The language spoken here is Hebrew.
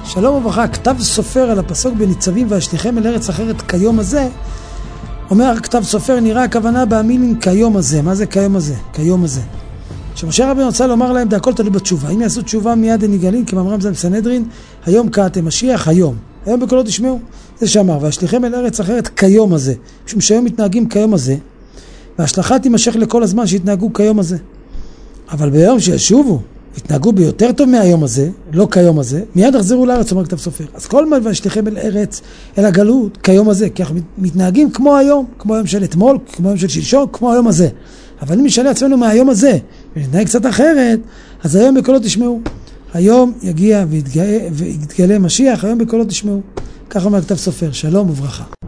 שלום וברכה, כתב סופר על הפסוק בניצבים והשליכם אל ארץ אחרת כיום הזה, אומר כתב סופר, נראה הכוונה בהמילים כיום הזה. מה זה כיום הזה? כיום הזה. שמשה רבינו רוצה לומר להם, הכל תלוי בתשובה. אם יעשו תשובה מיד הם נגאלים, כמאמרם זה בסנהדרין, היום קראתם משיח, היום בקולות תשמעו. זה שאמר, והשליכם אל ארץ אחרת כיום הזה. משום שהיום מתנהגים כיום הזה, וההשלכה תימשך לכל הזמן שהתנהגו כיום הזה. אבל ביום שישובו, התנהגו ביותר טוב מהיום הזה, לא כיום הזה, מיד יחזרו לארץ, אומר כתב סופר. אז כל מה והשליכם אל ארץ, אל הגלות, כיום הזה, כי אנחנו מתנהגים כמו היום של אתמול, כמו היום של שלשום, כמו היום הזה. אבל אם נשאלה עצמנו מהיום הזה, ונתנהג קצת אחרת, אז היום בקולות תשמעו. היום יגיע ויתגלה משיח, היום בקולות תשמעו. כך אומר כתב סופר, שלום וברכה.